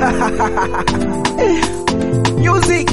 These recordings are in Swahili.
Music.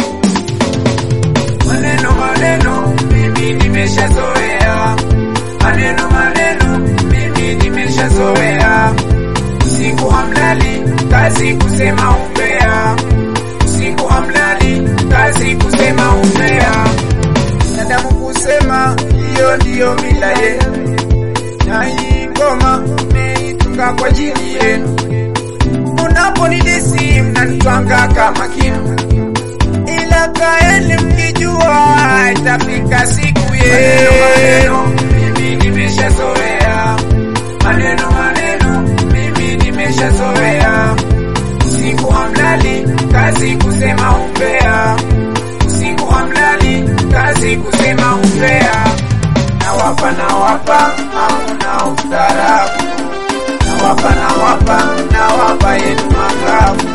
Maneno maneno mimi nimeshazoea, maneno maneno mimi nimeshazoea. Usiku hamlali kazi kusema umbea, usiku hamlali kazi kusema umbea. Nadamu kusema hiyo ndiyo mila yenu, na hii ngoma meitunga kwa ajili yenu. Unaponidisi mnanitwanga kama kinu, ila kaeni mkijua itafika siku yenu. Maneno mimi nimeshazoea, maneno maneno mimi nimeshazoea. Usiku hamlali kazi kusema umbea, usiku hamlali kazi kusema umbea. Nawapa hamna ustaarabu, nawapa yenu magabu,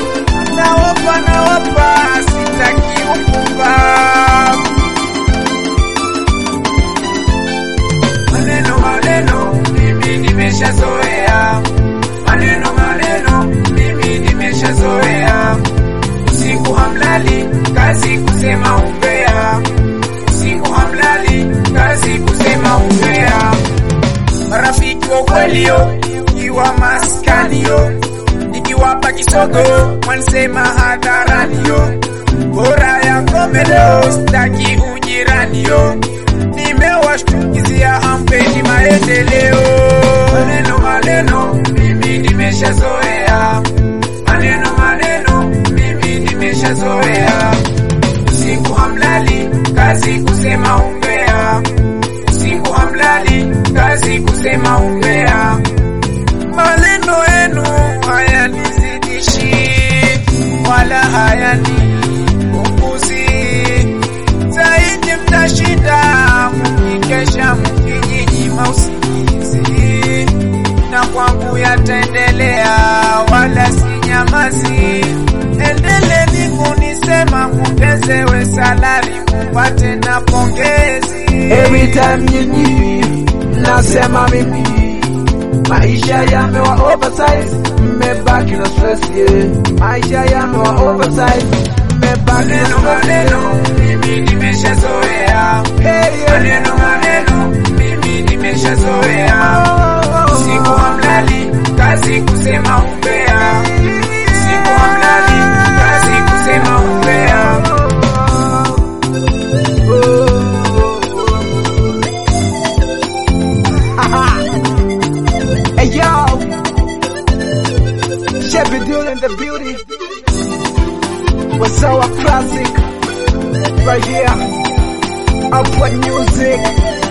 nawapa sitaki upumbavu. Maneno maneno mimi nimeshazoea, maneno maneno mimi nimeshazoea. Usiku hamlali kazi kusema umbea, usiku hamlali kazi kusema umbea. Marafiki wa ukweli yo, ikiwa maskani yo, nikiwapa kisogo wansema hadharani yo. Bora ya komelo staki ujirani yo, nimewashtukizia hampendi maendeleo. Maneno maneno mimi nimeshazoea, maneno maneno mimi nimeshazoea. Usiku hamlali kazi kusema umbea, usiku hamlali kazi kusema umbea. Maneno yenu hayanizidishi wala hayanipunguzi, zaidi mtashinda mkikesha mkijinyima usingizi, na kwangu yataendelea wala sinyamazi. Endeleni kunisema muongezewe salari mupate na pongezi. Every time nyinyi nasema mimi maisha yamewa oversize, mmebaki na stress yeah. Maisha yamewa oversize, mmebaki na stress. Maneno mimi nimeshazoea, maneno maneno mimi nimeshazoea. Usiku hamlali kazi kusema umbea, usiku hamlali kazi kusema umbea. Hey yo, Chevy Dude in the beauty. What's our classic right here? Upward music.